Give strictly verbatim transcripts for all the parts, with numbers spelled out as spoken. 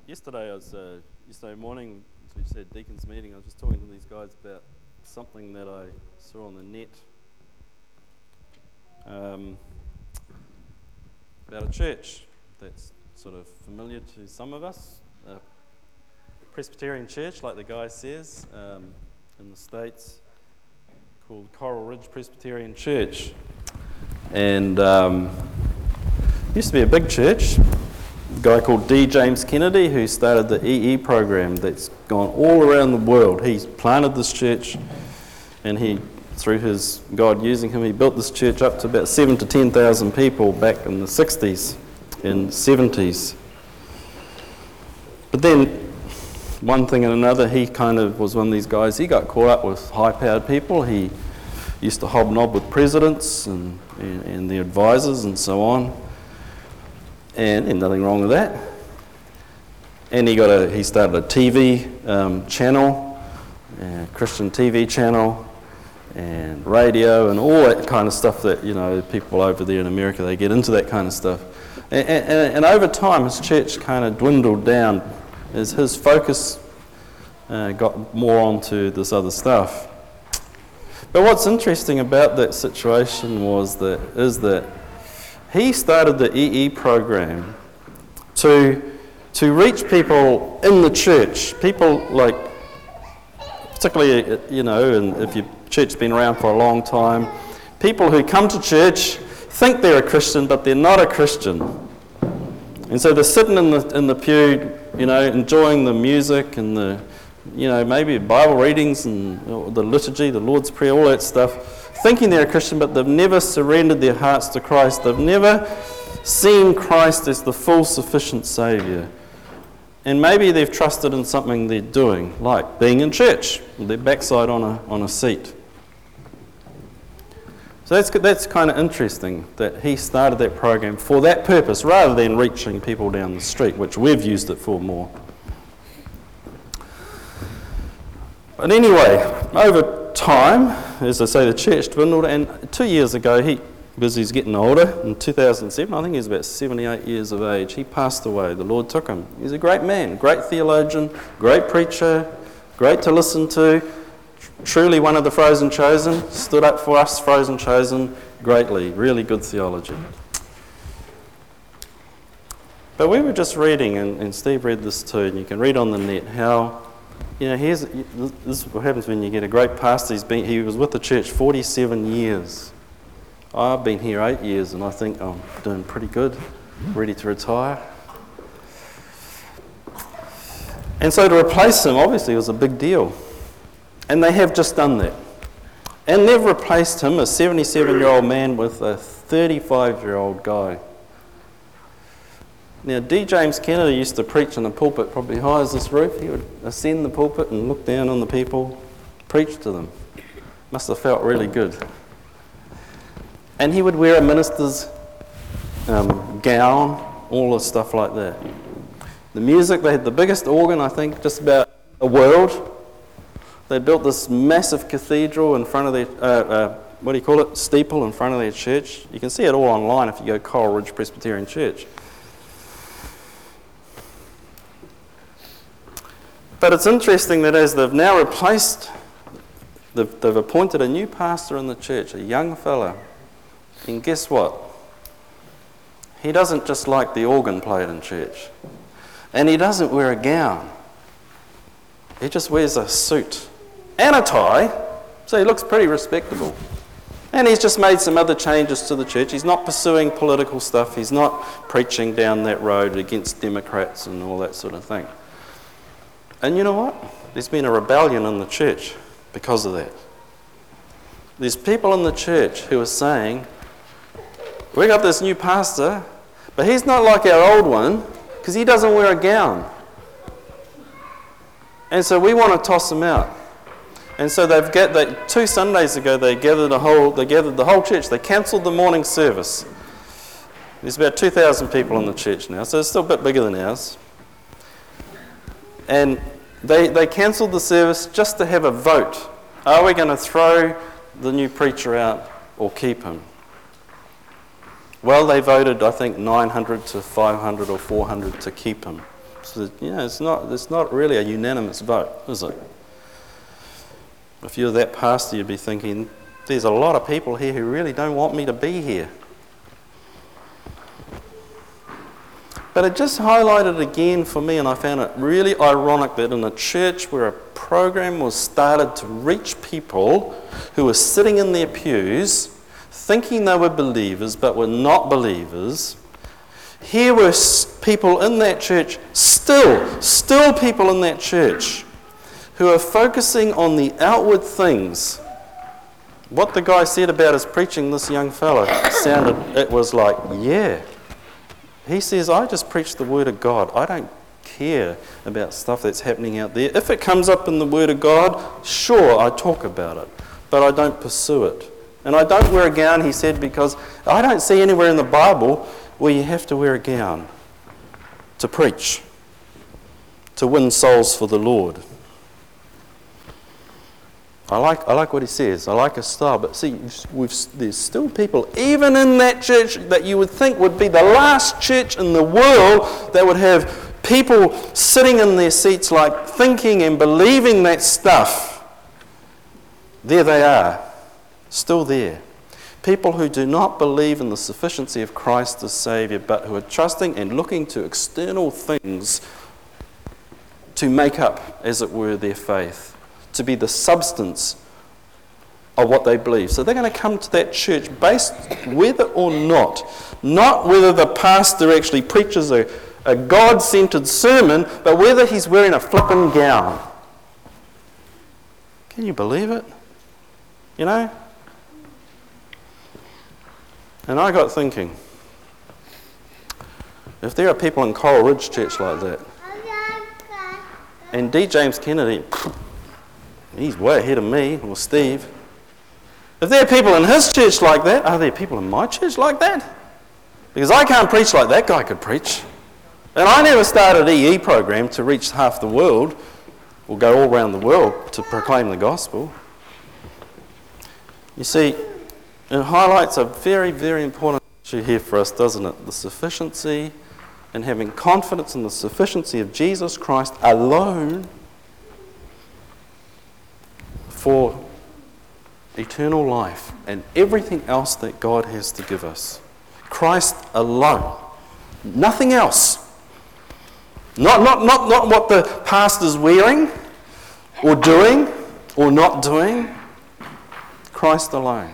yesterday I was uh, yesterday morning, as we said, deacons meeting. I was just talking to these guys about something that I saw on the net um, about a church that's sort of familiar to some of us, a Presbyterian church, like the guy says, um, in the States, called Coral Ridge Presbyterian Church, and um, used to be a big church. A guy called D. James Kennedy, who started the E E program that's gone all around the world. He planted this church, and he, through his God using him, he built this church up to about seven to ten thousand people back in the sixties and seventies. But then, one thing and another, he kind of was one of these guys. He got caught up with high-powered people. He used to hobnob with presidents and, and, and the advisors and so on. And, and nothing wrong with that. And he got a he started a T V um, channel, a Christian T V channel, and radio, and all that kind of stuff that, you know, people over there in America, they get into that kind of stuff. And, and, and over time, his church kind of dwindled down as his focus uh, got more onto this other stuff. But what's interesting about that situation was that is that he started the E E program to, to reach people in the church, people like, particularly, you know, and if your church's been around for a long time, people who come to church, think they're a Christian, but they're not a Christian. And so they're sitting in the, in the pew, you know, enjoying the music and the, you know, maybe Bible readings and the liturgy, the Lord's Prayer, all that stuff, thinking they're a Christian, but they've never surrendered their hearts to Christ. They've never seen Christ as the full, sufficient Saviour. And maybe they've trusted in something they're doing, like being in church, with their backside on a on a seat. So that's that's kind of interesting that he started that program for that purpose, rather than reaching people down the street, which we've used it for more. But anyway, over time, as I say, the church dwindled, and two years ago, he, because he's getting older, in two thousand seven, I think he was about seventy-eight years of age, he passed away. The Lord took him. He's a great man, great theologian, great preacher, great to listen to, truly one of the frozen chosen, stood up for us, frozen chosen, greatly, really good theology. But we were just reading, and, and Steve read this too, and you can read on the net how, you know, here's, this is what happens when you get a great pastor. He's been, he was with the church forty-seven years. I've been here eight years, and I think I'm doing pretty good, ready to retire. And so to replace him, obviously, was a big deal. And they have just done that. And they've replaced him, a seventy-seven-year-old man, with a thirty-five-year-old guy. Now, D. James Kennedy used to preach in a pulpit probably high as this roof. He would ascend the pulpit and look down on the people, preach to them. Must have felt really good. And he would wear a minister's um, gown, all the stuff like that. The music, they had the biggest organ, I think, just about the world. They built this massive cathedral in front of their, uh, uh, what do you call it, steeple in front of their church. You can see it all online if you go Coral Ridge Presbyterian Church. But it's interesting that as they've now replaced, they've, they've appointed a new pastor in the church, a young fella. And guess what? He doesn't just like the organ played in church. And he doesn't wear a gown. He just wears a suit and a tie, so he looks pretty respectable. And he's just made some other changes to the church. He's not pursuing political stuff. He's not preaching down that road against Democrats and all that sort of thing. And you know what? There's been a rebellion in the church because of that. There's people in the church who are saying, we got this new pastor, but he's not like our old one because he doesn't wear a gown. And so we want to toss him out. And so they've got they, two Sundays ago they gathered a whole they gathered the whole church. They cancelled the morning service. There's about two thousand people in the church now, so it's still a bit bigger than ours. And they, they cancelled the service just to have a vote. Are we going to throw the new preacher out or keep him? Well, they voted, I think, nine hundred to five hundred or four hundred to keep him. So, you know, it's not, it's not really a unanimous vote, is it? If you're that pastor, you'd be thinking, there's a lot of people here who really don't want me to be here. But it just highlighted again for me, and I found it really ironic that in a church where a program was started to reach people who were sitting in their pews, thinking they were believers but were not believers, here were people in that church, still, still people in that church, who are focusing on the outward things. What the guy said about his preaching, this young fellow, sounded, it was like, yeah. He says, I just preach the Word of God. I don't care about stuff that's happening out there. If it comes up in the Word of God, sure, I talk about it, but I don't pursue it. And I don't wear a gown, he said, because I don't see anywhere in the Bible where you have to wear a gown to preach, to win souls for the Lord. I like I like what he says. I like his style. But see, we've, there's still people, even in that church that you would think would be the last church in the world that would have people sitting in their seats like thinking and believing that stuff. There they are, still there. People who do not believe in the sufficiency of Christ as Saviour, but who are trusting and looking to external things to make up, as it were, their faith, to be the substance of what they believe. So they're going to come to that church based whether or not, not whether the pastor actually preaches a, a God-centered sermon, but whether he's wearing a flippin' gown. Can you believe it? You know? And I got thinking, if there are people in Coral Ridge Church like that, and D. James Kennedy, he's way ahead of me, or Steve. If there are people in his church like that, are there people in my church like that? Because I can't preach like that guy could preach. And I never started an E E program to reach half the world, or go all around the world to proclaim the gospel. You see, it highlights a very, very important issue here for us, doesn't it? The sufficiency and having confidence in the sufficiency of Jesus Christ alone for eternal life and everything else that God has to give us. Christ alone. Nothing else. Not, not, not, not what the pastor's wearing or doing or not doing. Christ alone.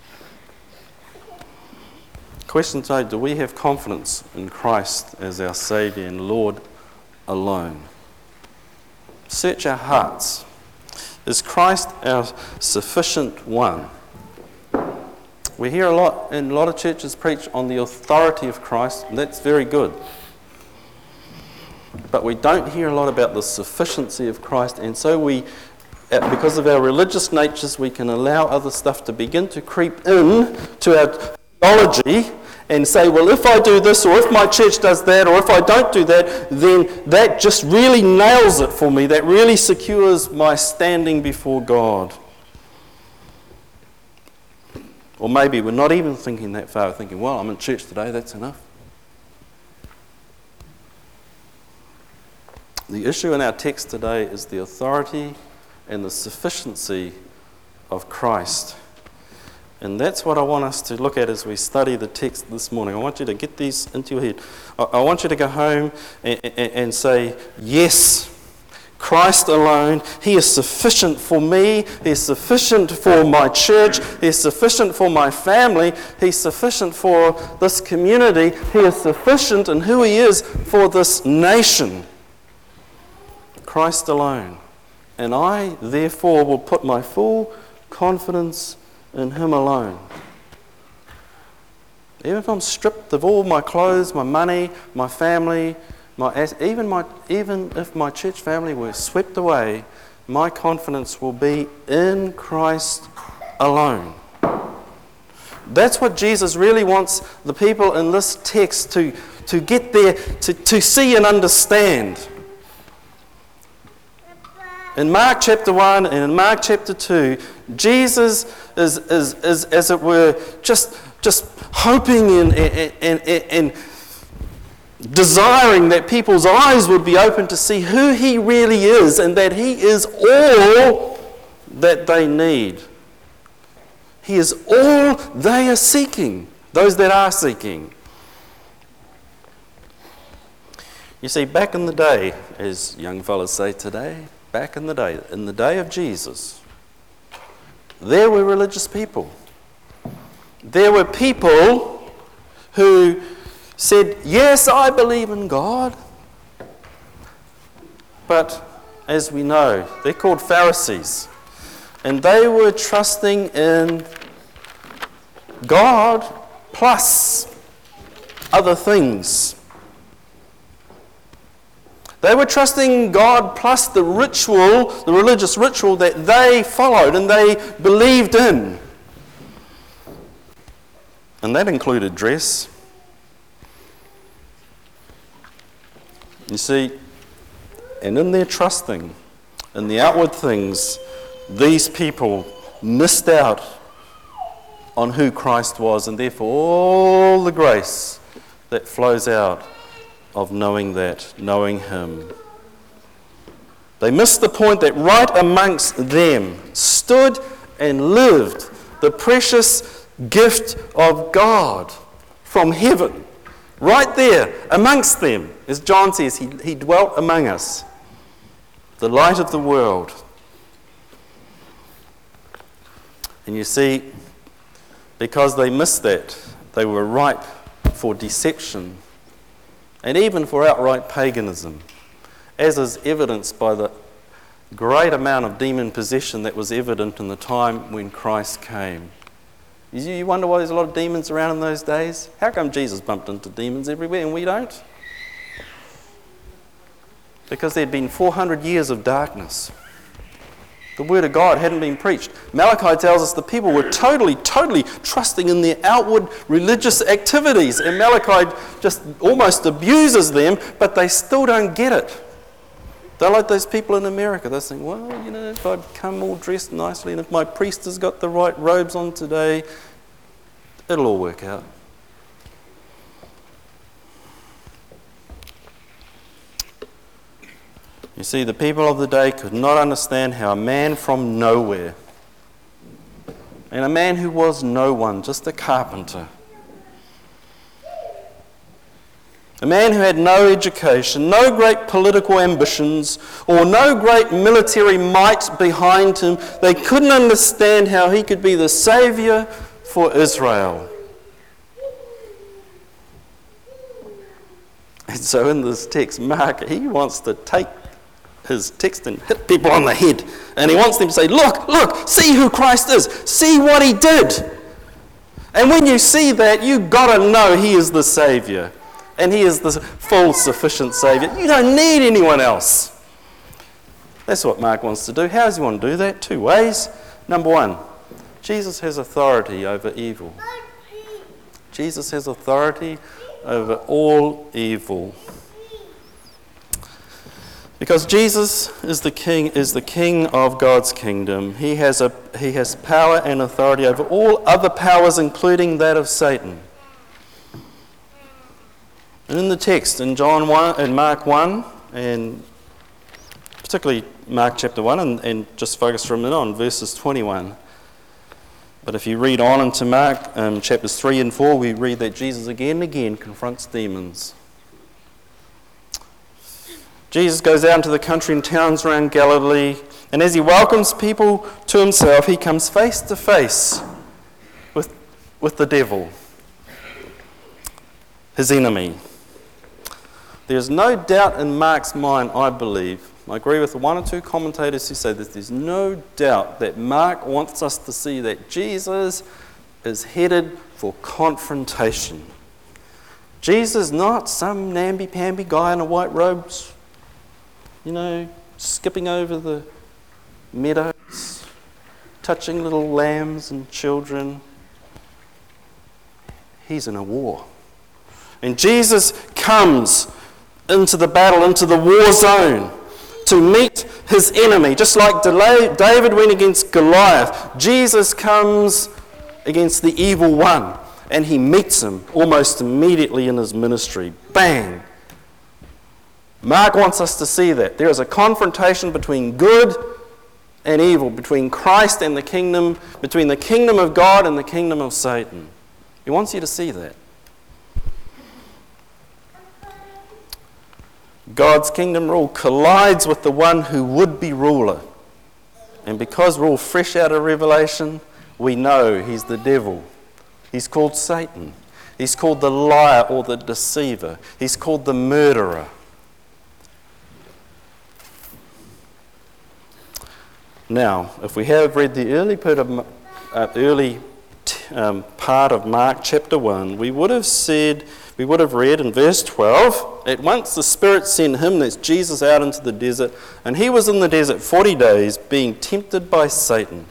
Question today, do we have confidence in Christ as our Saviour and Lord alone? Search our hearts. Is Christ our sufficient one? We hear a lot, in a lot of churches preach on the authority of Christ, and that's very good. But we don't hear a lot about the sufficiency of Christ, and so we, because of our religious natures, we can allow other stuff to begin to creep in to our theology and say, well, if I do this, or if my church does that, or if I don't do that, then that just really nails it for me. That really secures my standing before God. Or maybe we're not even thinking that far, we're thinking, well, I'm in church today, that's enough. The issue in our text today is the authority and the sufficiency of Christ. And that's what I want us to look at as we study the text this morning. I want you to get these into your head. I, I want you to go home and, and, and say, yes, Christ alone, He is sufficient for me, He is sufficient for my church, He is sufficient for my family, He is sufficient for this community, He is sufficient in who He is for this nation. Christ alone. And I, therefore, will put my full confidence in Him alone. Even if I'm stripped of all my clothes, my money, my family, my even my even if my church family were swept away, my confidence will be in Christ alone. That's what Jesus really wants the people in this text to, to get there, to, to see and understand. In Mark chapter one and in Mark chapter two, Jesus is, is, is as it were, just, just hoping and, and, and, and desiring that people's eyes would be open to see who he really is and that he is all that they need. He is all they are seeking, those that are seeking. You see, back in the day, as young fellas say today, back in the day, in the day of Jesus, there were religious people. There were people who said, yes, I believe in God. But as we know, they're called Pharisees. And they were trusting in God plus other things. They were trusting God plus the ritual, the religious ritual that they followed and they believed in. And that included dress. You see, and in their trusting in the outward things, these people missed out on who Christ was, and therefore all the grace that flows out of knowing that, knowing him. They missed the point that right amongst them stood and lived the precious gift of God from heaven. Right there, amongst them, as John says, he, he dwelt among us, the light of the world. And you see, because they missed that, they were ripe for deception and even for outright paganism, as is evidenced by the great amount of demon possession that was evident in the time when Christ came. You wonder why there's a lot of demons around in those days? How come Jesus bumped into demons everywhere and we don't? Because there'd been four hundred years of darkness. The word of God hadn't been preached. Malachi tells us the people were totally, totally trusting in their outward religious activities. And Malachi just almost abuses them, but they still don't get it. They're like those people in America. They're saying, well, you know, if I'd come all dressed nicely and if my priest has got the right robes on today, it'll all work out. You see, the people of the day could not understand how a man from nowhere, and a man who was no one, just a carpenter, a man who had no education, no great political ambitions, or no great military might behind him, they couldn't understand how he could be the saviour for Israel. And so in this text, Mark, he wants to take his text and hit people on the head. And he wants them to say, look, look, see who Christ is. See what he did. And when you see that, you've got to know he is the Saviour. And he is the full, sufficient Saviour. You don't need anyone else. That's what Mark wants to do. How does he want to do that? Two ways. Number one, Jesus has authority over evil. Jesus has authority over all evil. Because Jesus is the king, is the king of God's kingdom. He has a he has power and authority over all other powers, including that of Satan. And in the text, in John one and Mark one, and particularly Mark chapter one, and, and just focus for a minute on verses twenty-one. But if you read on into Mark um, chapters three and four, we read that Jesus again and again confronts demons. Jesus goes out into the country and towns around Galilee, and as he welcomes people to himself, he comes face to face with, with the devil, his enemy. There's no doubt in Mark's mind, I believe, I agree with one or two commentators who say that there's no doubt that Mark wants us to see that Jesus is headed for confrontation. Jesus is not some namby-pamby guy in a white robe, you know, skipping over the meadows, touching little lambs and children. He's in a war. And Jesus comes into the battle, into the war zone, to meet his enemy. Just like David went against Goliath, Jesus comes against the evil one, and he meets him almost immediately in his ministry. Bang! Mark wants us to see that. There is a confrontation between good and evil, between Christ and the kingdom, between the kingdom of God and the kingdom of Satan. He wants you to see that. God's kingdom rule collides with the one who would be ruler. And because we're all fresh out of Revelation, we know he's the devil. He's called Satan. He's called the liar or the deceiver. He's called the murderer. Now, if we have read the early part of, uh, early t- um, part of Mark chapter one, we would have said, we would have read in verse twelve, at once the Spirit sent him, that's Jesus, out into the desert, and he was in the desert forty days, being tempted by Satan.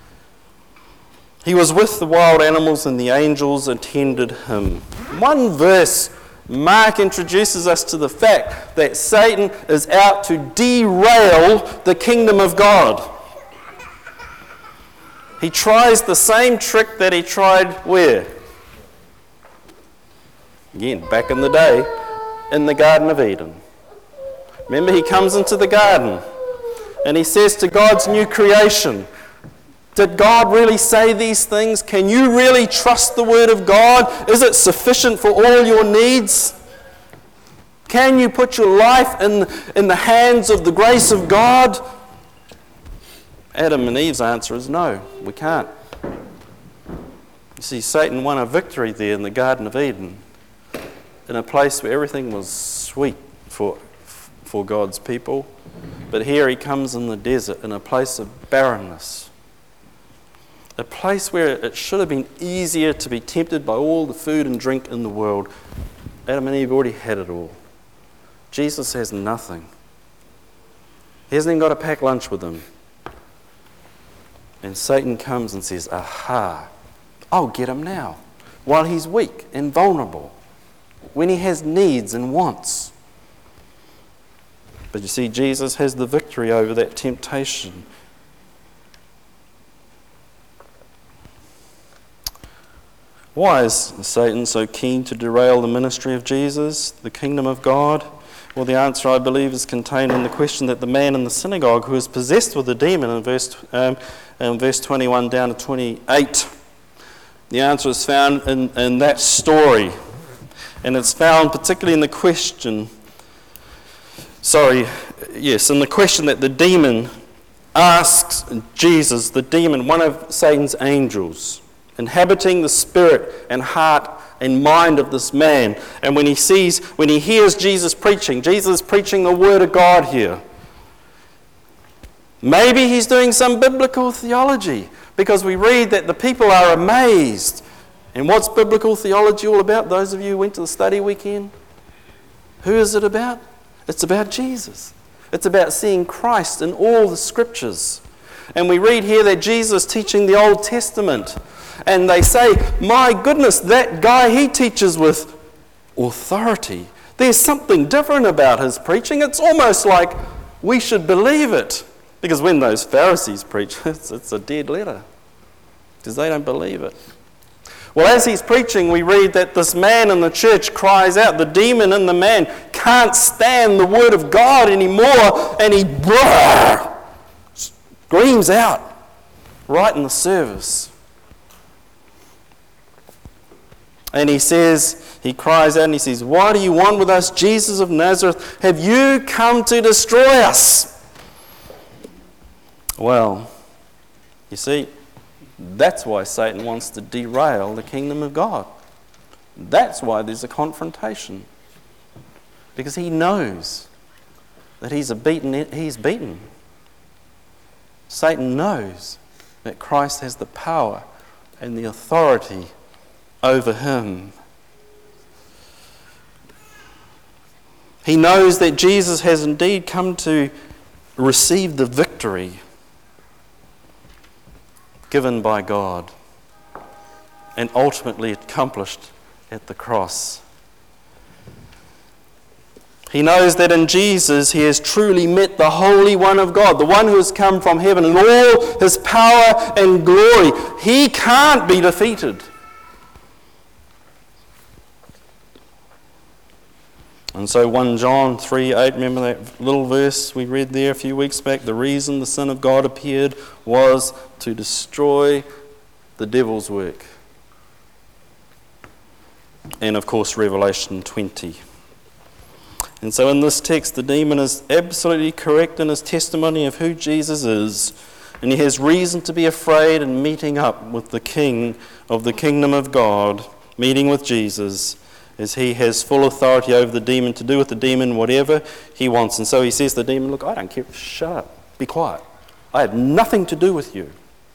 He was with the wild animals, and the angels attended him. One verse, Mark introduces us to the fact that Satan is out to derail the kingdom of God. He tries the same trick that he tried where? Again, back in the day, in the Garden of Eden. Remember, he comes into the garden and he says to God's new creation, did God really say these things? Can you really trust the word of God? Is it sufficient for all your needs? Can you put your life in, in the hands of the grace of God? Adam and Eve's answer is no, we can't. You see, Satan won a victory there in the Garden of Eden, in a place where everything was sweet for, for God's people. But here he comes in the desert, in a place of barrenness. A place where it should have been easier to be tempted by all the food and drink in the world. Adam and Eve already had it all. Jesus has nothing. He hasn't even got to pack lunch with them. And Satan comes and says, aha, I'll get him now, while he's weak and vulnerable, when he has needs and wants. But you see, Jesus has the victory over that temptation. Why is Satan so keen to derail the ministry of Jesus, the kingdom of God? Well, the answer, I believe, is contained in the question that the man in the synagogue who is possessed with a demon in verse, um, in verse twenty-one down to twenty-eight. The answer is found in, in that story. And it's found particularly in the question, sorry, yes, in the question that the demon asks Jesus, the demon, one of Satan's angels, inhabiting the spirit and heart and mind of this man. And when he sees, when he hears Jesus preaching, Jesus is preaching the word of God here. Maybe he's doing some biblical theology, because we read that the people are amazed. And what's biblical theology all about? Those of you who went to the study weekend, who is it about? It's about Jesus. It's about seeing Christ in all the scriptures. And we read here that Jesus is teaching the Old Testament. And they say, my goodness, that guy, he teaches with authority. There's something different about his preaching. It's almost like we should believe it. Because when those Pharisees preach, it's, it's a dead letter. Because they don't believe it. Well, as he's preaching, we read that this man in the church cries out. The demon in the man can't stand the word of God anymore. And he brrr, screams out right in the service. And he says, he cries out and he says, what do you want with us, Jesus of Nazareth? Have you come to destroy us? Well, you see, that's why Satan wants to derail the kingdom of God. That's why there's a confrontation. Because he knows that he's a beaten, he's beaten. Satan knows that Christ has the power and the authority over him. He knows that Jesus has indeed come to receive the victory given by God and ultimately accomplished at the cross. He knows that in Jesus he has truly met the Holy One of God, the one who has come from heaven in all his power and glory. He can't be defeated. And so First John three eight, remember that little verse we read there a few weeks back? The reason the Son of God appeared was to destroy the devil's work. And of course Revelation twenty. And so in this text, the demon is absolutely correct in his testimony of who Jesus is. And he has reason to be afraid and meeting up with the King of the kingdom of God, meeting with Jesus, as he has full authority over the demon to do with the demon whatever he wants. And so he says to the demon, look, I don't care, shut up, be quiet. I have nothing to do with you.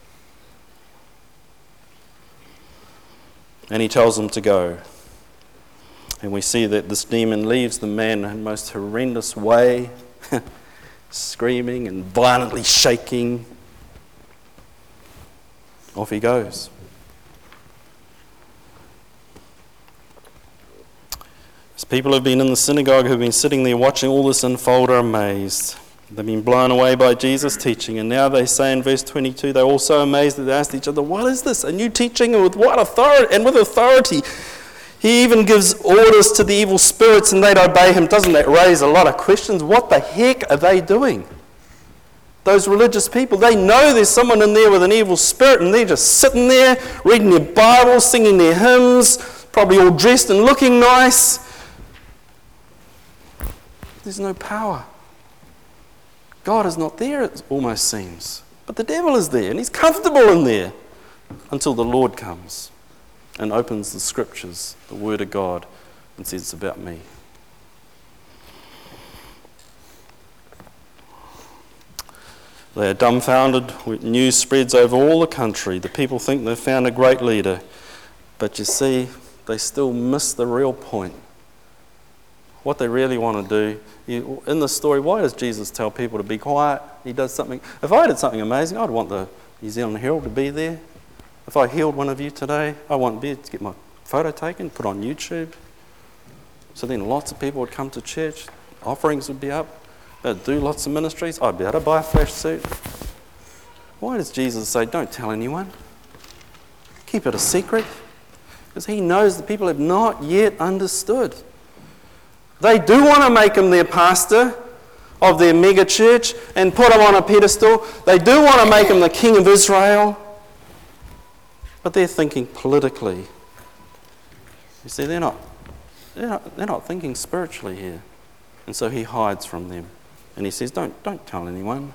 And he tells him to go. And we see that this demon leaves the man in the most horrendous way, screaming and violently shaking. Off he goes. As people have been in the synagogue, who have been sitting there watching all this unfold, are amazed. They've been blown away by Jesus' teaching, and now they say in verse twenty-two, they're all so amazed that they asked each other, what is this? A new teaching, and with what authority? And with authority. He even gives orders to the evil spirits and they'd obey him. Doesn't that raise a lot of questions? What the heck are they doing? Those religious people, they know there's someone in there with an evil spirit, and they're just sitting there reading their Bibles, singing their hymns, probably all dressed and looking nice. There's no power. God is not there, it almost seems. But the devil is there, and he's comfortable in there until the Lord comes and opens the scriptures, the word of God, and says it's about me. They are dumbfounded. News spreads over all the country. The people think they've found a great leader. But you see, they still miss the real point. What they really want to do. You, in the story, why does Jesus tell people to be quiet? He does something. If I did something amazing, I'd want the New Zealand Herald to be there. If I healed one of you today, I want to get my photo taken, put on YouTube. So then lots of people would come to church. Offerings would be up. They'd do lots of ministries. I'd be able to buy a flash suit. Why does Jesus say, don't tell anyone? Keep it a secret. Because he knows the people have not yet understood. They do want to make him their pastor of their mega church and put him on a pedestal. They do want to make him the king of Israel. But they're thinking politically. You see, they're not, they're not, they're not thinking spiritually here. And so he hides from them. And he says, don't, don't tell anyone.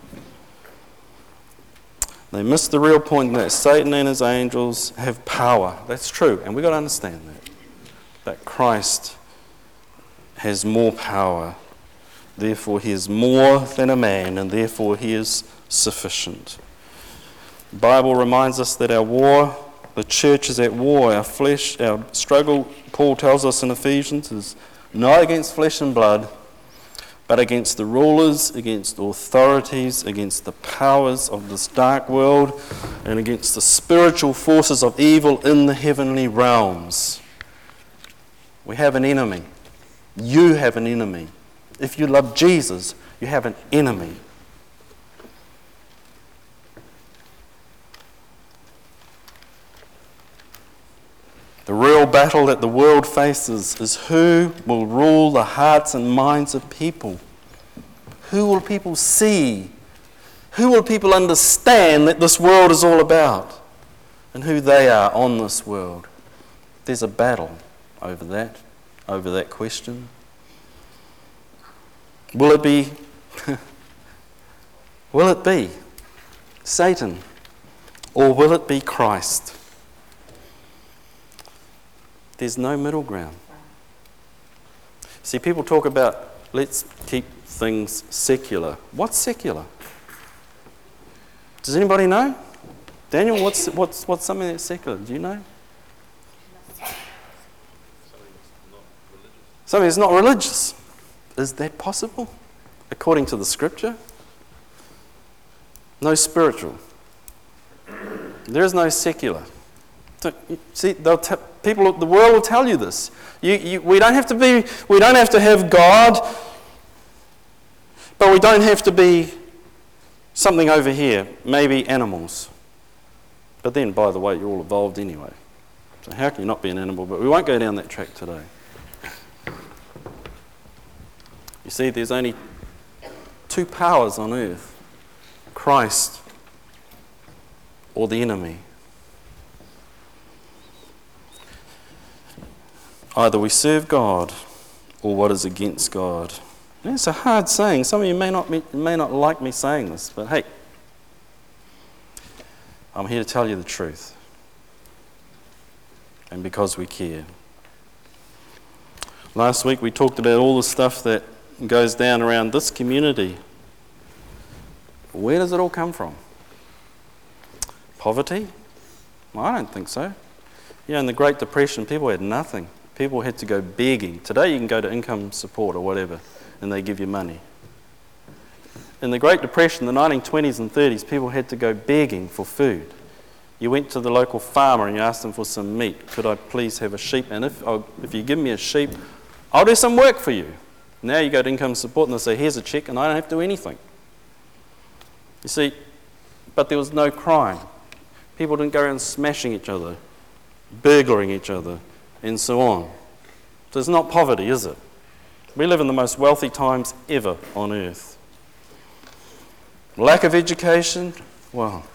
They miss the real point that Satan and his angels have power. That's true, and we've got to understand that. That Christ has more power. Therefore, he is more than a man, and therefore he is sufficient. The Bible reminds us that our war, the church is at war. Our flesh, our struggle, Paul tells us in Ephesians, is not against flesh and blood, but against the rulers, against authorities, against the powers of this dark world, and against the spiritual forces of evil in the heavenly realms. We have an enemy. You have an enemy. If you love Jesus, you have an enemy. The real battle that the world faces is who will rule the hearts and minds of people. Who will people see? Who will people understand that this world is all about? And who they are on this world. There's a battle over that, over that question. Will it be, will it be Satan, or will it be Christ? There's no middle ground. See, people talk about, let's keep things secular. What's secular? Does anybody know? Daniel, what's what's what's something that's secular? Do you know? Something that's not religious. Is that possible? According to the scripture? No spiritual. There is no secular. See, they'll t- people, the world will tell you this. You, you, we don't have to be, we don't have to have God, but we don't have to be something over here, maybe animals. But then, by the way, you're all evolved anyway. So how can you not be an animal? But we won't go down that track today. You see, there's only two powers on earth: Christ or the enemy. Either we serve God or what is against God. And it's a hard saying. Some of you may not, may not like me saying this, but hey, I'm here to tell you the truth. And because we care. Last week we talked about all the stuff that goes down around this community. Where does it all come from? Poverty? Well, I don't think so. You know, in the Great Depression, people had nothing. People had to go begging. Today you can go to income support or whatever, and they give you money. In the Great Depression, the nineteen twenties and thirties, people had to go begging for food. You went to the local farmer and you asked them for some meat. Could I please have a sheep? And if, oh, if you give me a sheep, I'll do some work for you. Now you go to income support and they say, here's a check, and I don't have to do anything. You see, but there was no crime. People didn't go around smashing each other, burglaring each other, and so on. So it's not poverty, is it? We live in the most wealthy times ever on earth. Lack of education? Well,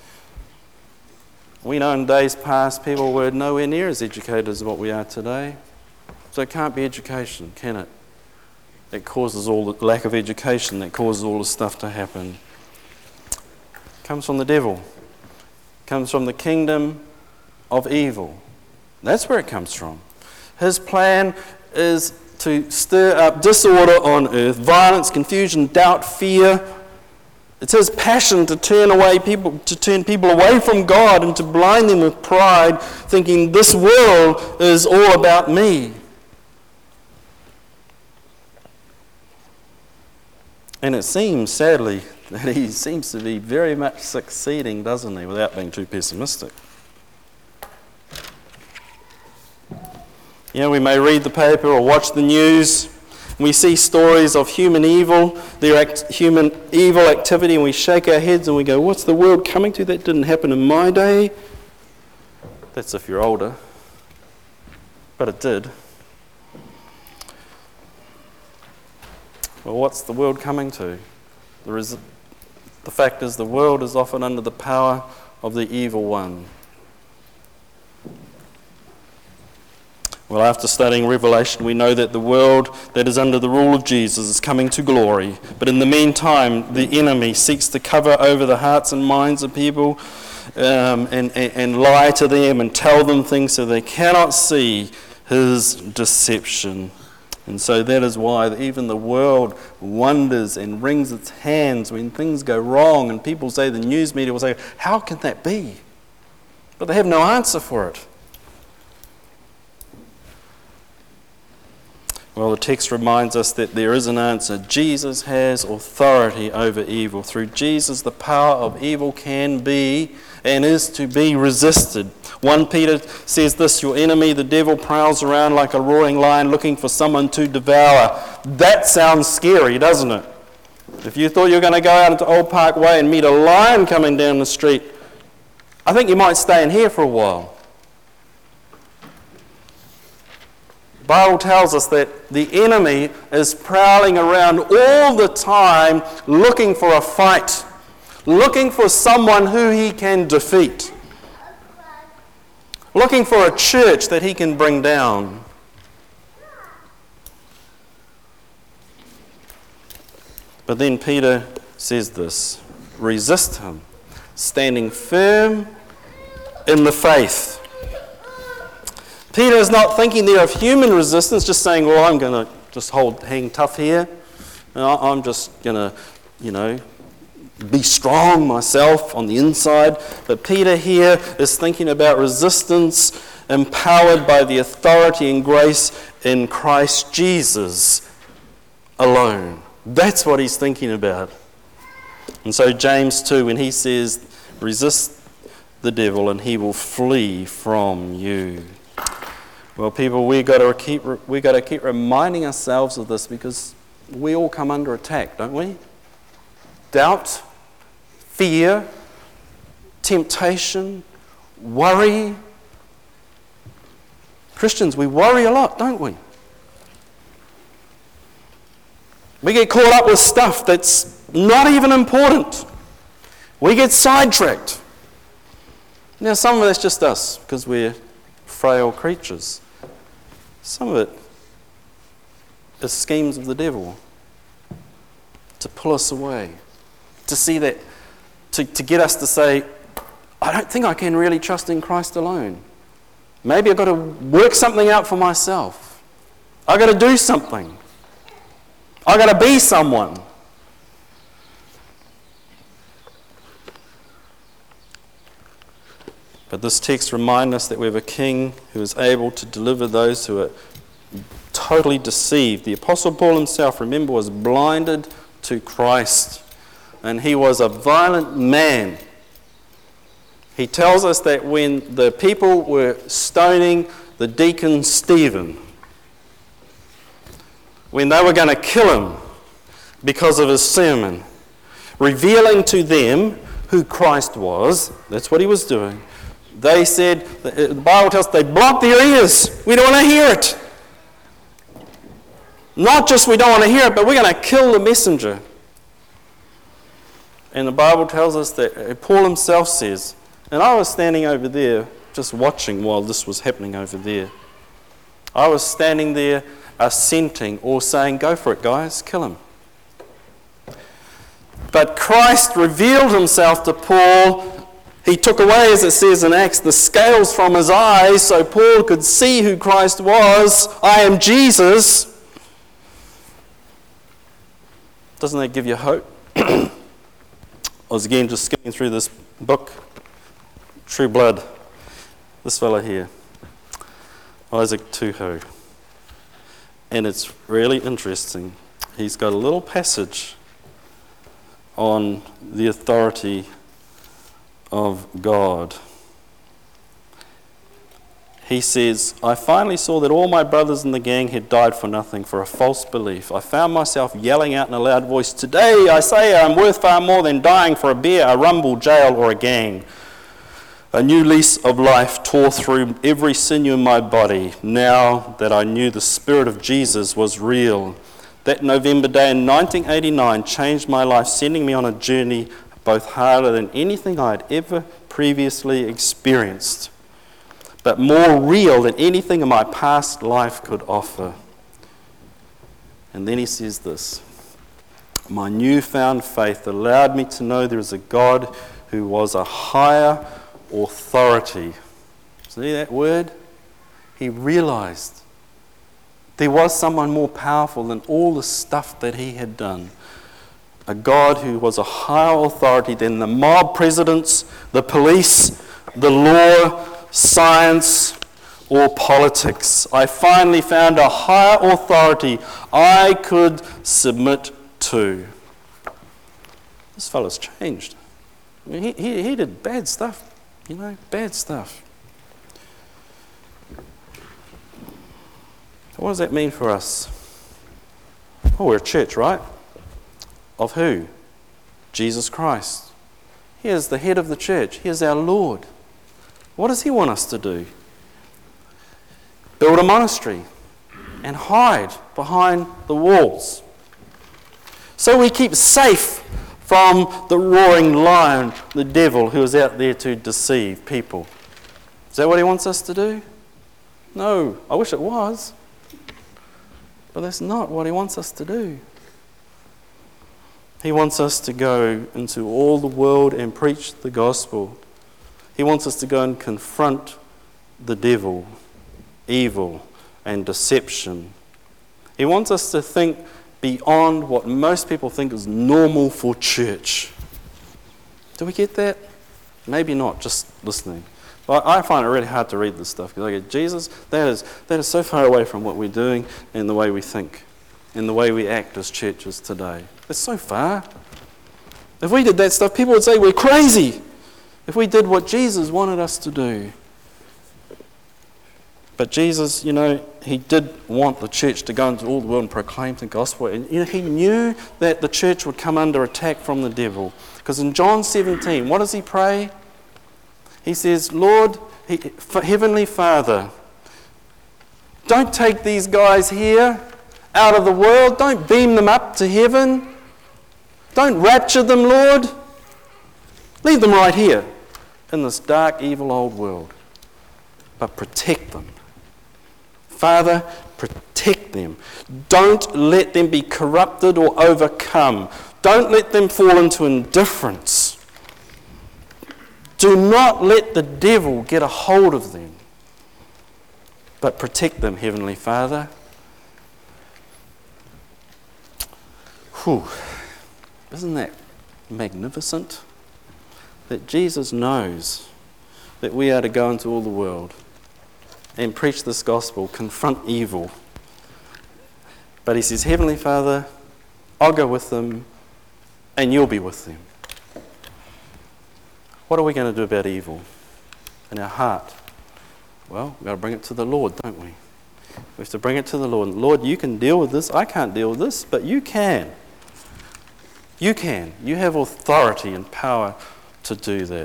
we know in days past people were nowhere near as educated as what we are today. So it can't be education, can it? That causes all the lack of education, that causes all the stuff to happen. It comes from the devil. It comes from the kingdom of evil. That's where it comes from. His plan is to stir up disorder on earth, violence, confusion, doubt, fear. It's his passion to turn away people, to turn people away from God and to blind them with pride, thinking this world is all about me. And it seems, sadly, that he seems to be very much succeeding, doesn't he, without being too pessimistic. You know, we may read the paper or watch the news. We see stories of human evil, their act, human evil activity, and we shake our heads and we go, what's the world coming to? That didn't happen in my day. That's if you're older. But it did. Well, what's the world coming to? There is, the fact is the world is often under the power of the evil one. Well, after studying Revelation, we know that the world that is under the rule of Jesus is coming to glory. But in the meantime, the enemy seeks to cover over the hearts and minds of people um, and, and, and lie to them and tell them things so they cannot see his deception. And so that is why even the world wonders and wrings its hands when things go wrong, and people say, the news media will say, how can that be? But they have no answer for it. Well, the text reminds us that there is an answer. Jesus has authority over evil. Through Jesus, the power of evil can be and is to be resisted. First Peter says this, your enemy, the devil, prowls around like a roaring lion looking for someone to devour. That sounds scary, doesn't it? If you thought you were going to go out into Old Park Way and meet a lion coming down the street, I think you might stay in here for a while. The Bible tells us that the enemy is prowling around all the time looking for a fight, looking for someone who he can defeat, looking for a church that he can bring down. But then Peter says this, resist him, standing firm in the faith. Peter is not thinking there of human resistance, just saying, well, I'm going to just hold, hang tough here. I'm just going to, you know, be strong myself on the inside. But Peter here is thinking about resistance empowered by the authority and grace in Christ Jesus alone. That's what he's thinking about. And so James two, when he says, resist the devil and he will flee from you. Well, people, we got to keep we got to keep reminding ourselves of this, because we all come under attack, don't we? Doubt, fear, temptation, worry. Christians, we worry a lot, don't we? We get caught up with stuff that's not even important. We get sidetracked. Now, some of that's just us, because we're frail creatures. Some of it is schemes of the devil to pull us away, to see that, to, to get us to say, I don't think I can really trust in Christ alone. Maybe I've got to work something out for myself. I've got to do something. I've got to be someone. But this text reminds us that we have a king who is able to deliver those who are totally deceived. The Apostle Paul himself, remember, was blinded to Christ, and he was a violent man. He tells us that when the people were stoning the deacon Stephen, when they were going to kill him because of his sermon, revealing to them who Christ was, that's what he was doing, they said, the Bible tells us, they blocked their ears. We don't want to hear it. Not just we don't want to hear it, but we're going to kill the messenger. And the Bible tells us that Paul himself says, and I was standing over there just watching while this was happening over there. I was standing there assenting or saying, go for it, guys, kill him. But Christ revealed himself to Paul. He took away, as it says in Acts, the scales from his eyes so Paul could see who Christ was. I am Jesus. Doesn't that give you hope? I was again just skimming through this book, True Blood. This fellow here, Isaac Tuho. And it's really interesting. He's got a little passage on the authority of God. He says, I finally saw that all my brothers in the gang had died for nothing, for a false belief. I found myself yelling out in a loud voice, today I say I'm worth far more than dying for a beer, a rumble, jail, or a gang. A new lease of life tore through every sinew in my body, now that I knew the Spirit of Jesus was real. That November day in nineteen eighty-nine changed my life, sending me on a journey both harder than anything I had ever previously experienced, but more real than anything in my past life could offer. And then he says this, my newfound faith allowed me to know there is a God who was a higher authority. See that word? He realized there was someone more powerful than all the stuff that he had done. A God who was a higher authority than the mob presidents, the police, the law, science, or politics. I finally found a higher authority I could submit to. This fellow's changed. I mean, he, he, he did bad stuff, you know, bad stuff. What does that mean for us? Oh, we're a church, right? Of who? Jesus Christ. He is the head of the church. He is our Lord. What does he want us to do? Build a monastery and hide behind the walls, so we keep safe from the roaring lion, the devil, who is out there to deceive people. Is that what he wants us to do? No, I wish it was. But that's not what he wants us to do. He wants us to go into all the world and preach the gospel. He wants us to go and confront the devil, evil, and deception. He wants us to think beyond what most people think is normal for church. Do we get that? Maybe not, just listening. But I find it really hard to read this stuff because I go, Jesus, that is, that is so far away from what we're doing and the way we think and the way we act as churches today. It's so far. If we did that stuff, people would say we're crazy. If we did what Jesus wanted us to do. But Jesus, you know, he did want the church to go into all the world and proclaim the gospel. And you know, he knew that the church would come under attack from the devil. Because in John seventeen, what does he pray? He says, Lord, Heavenly Father, don't take these guys here out of the world. Don't beam them up to heaven. Don't rapture them, Lord. Leave them right here in this dark, evil old world. But protect them. Father, protect them. Don't let them be corrupted or overcome. Don't let them fall into indifference. Do not let the devil get a hold of them. But protect them, Heavenly Father. Whew. Isn't that magnificent? That Jesus knows that we are to go into all the world and preach this gospel, confront evil. But he says, Heavenly Father, I'll go with them and you'll be with them. What are we going to do about evil in our heart? Well, we've got to bring it to the Lord, don't we? We have to bring it to the Lord. Lord, you can deal with this. I can't deal with this, but you can. You can. You have authority and power to do that.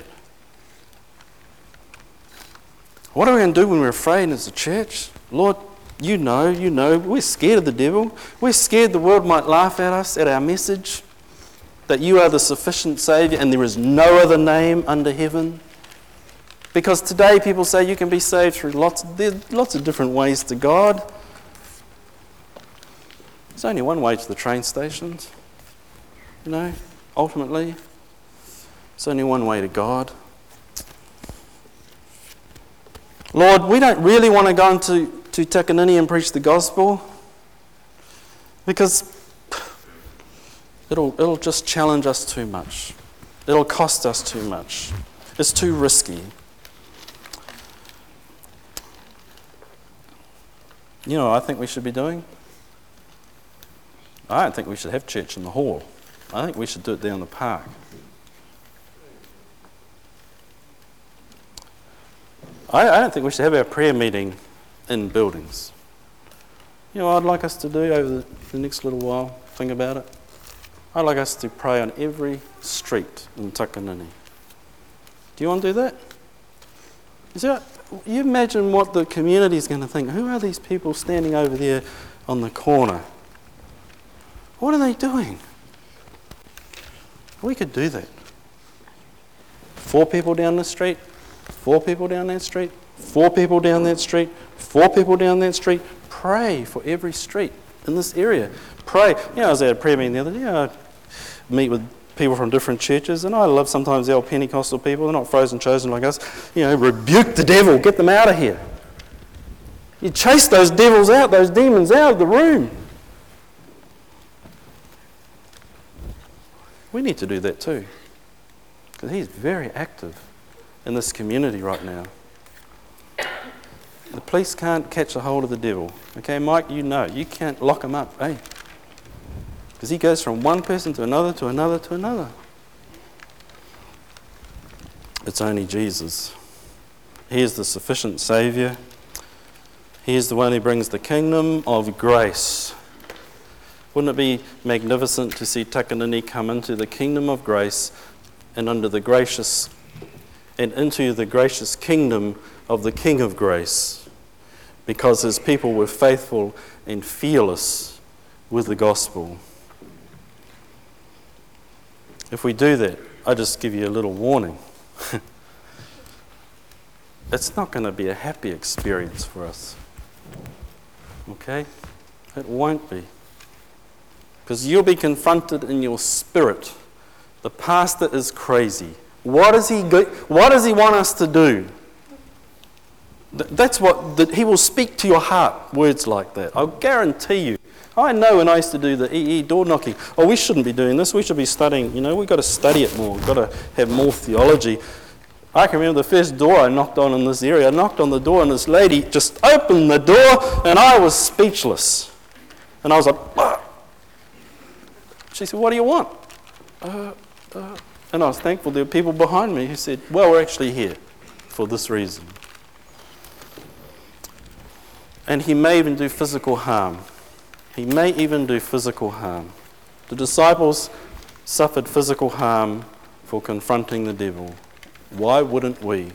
What are we going to do when we're afraid as a church? Lord, you know, you know, we're scared of the devil. We're scared the world might laugh at us, at our message, that you are the sufficient Saviour and there is no other name under heaven. Because today people say you can be saved through lots, there's lots of different ways to God. There's only one way to the train stations, you know, ultimately. There's only one way to God. Lord, we don't really want to go into to Takanini and preach the gospel because it'll, it'll just challenge us too much. It'll cost us too much. It's too risky. You know what I think we should be doing? I don't think we should have church in the hall. I think we should do it down the park. I, I don't think we should have our prayer meeting in buildings. You know what I'd like us to do over the, the next little while? Think about it. I'd like us to pray on every street in Takanini. Do you want to do that? Is that you imagine what the community is going to think. Who are these people standing over there on the corner? What are they doing? We could do that. Four people down the street, four people down that street, four people down that street, four people down that street. Pray for every street in this area. Pray. You know, I was at a prayer meeting the other day. I meet with people from different churches, and I love sometimes the old Pentecostal people. They're not frozen chosen like us. You know, rebuke the devil, get them out of here. You chase those devils out, those demons out of the room. We need to do that too, because he's very active in this community right now. The police can't catch a hold of the devil. Okay, Mike, you know, you can't lock him up, eh? Because he goes from one person to another, to another, to another. It's only Jesus. He is the sufficient Saviour. He is the one who brings the kingdom of grace. Wouldn't it be magnificent to see Takanini come into the kingdom of grace and under the gracious and into the gracious kingdom of the King of grace, because his people were faithful and fearless with the gospel. If we do that, I just give you a little warning. It's not going to be a happy experience for us. Okay? It won't be. Because you'll be confronted in your spirit. The pastor is crazy. What does he go, what does he want us to do? That's what that he will speak to your heart. Words like that. I'll guarantee you. I know when I used to do the E E door knocking. Oh, we shouldn't be doing this. We should be studying. You know, we've got to study it more. We've got to have more theology. I can remember the first door I knocked on in this area. I knocked on the door and this lady just opened the door and I was speechless. And I was like, ah. She said, what do you want? Uh, uh, and I was thankful there were people behind me who said, well, we're actually here for this reason. And he may even do physical harm. He may even do physical harm. The disciples suffered physical harm for confronting the devil. Why wouldn't we?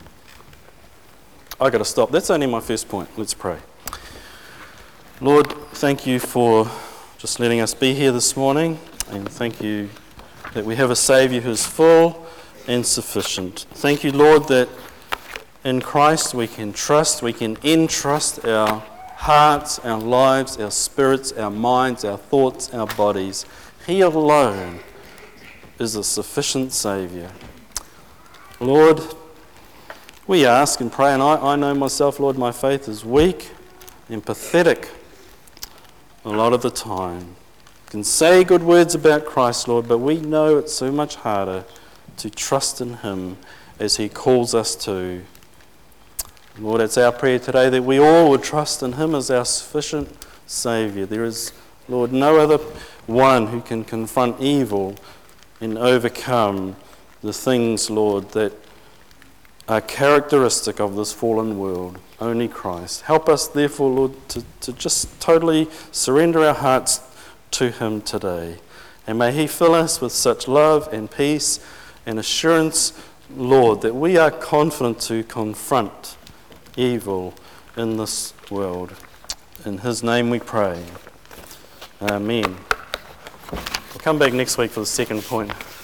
I've got to stop. That's only my first point. Let's pray. Lord, thank you for just letting us be here this morning, and thank you that we have a Saviour who's full and sufficient. Thank you, Lord, that in Christ we can trust, we can entrust our hearts, our lives, our spirits, our minds, our thoughts, our bodies. He alone is a sufficient Saviour. Lord, we ask and pray, and I, I know myself, Lord, my faith is weak and pathetic a lot of the time. I can say good words about Christ, Lord, but we know it's so much harder to trust in Him as He calls us to. Lord, it's our prayer today that we all would trust in Him as our sufficient Saviour. There is, Lord, no other one who can confront evil and overcome the things, Lord, that are characteristic of this fallen world. Only Christ. Help us, therefore, Lord, to, to just totally surrender our hearts to Him today. And may He fill us with such love and peace and assurance, Lord, that we are confident to confront evil in this world. In His name we pray. Amen. We'll come back next week for the second point.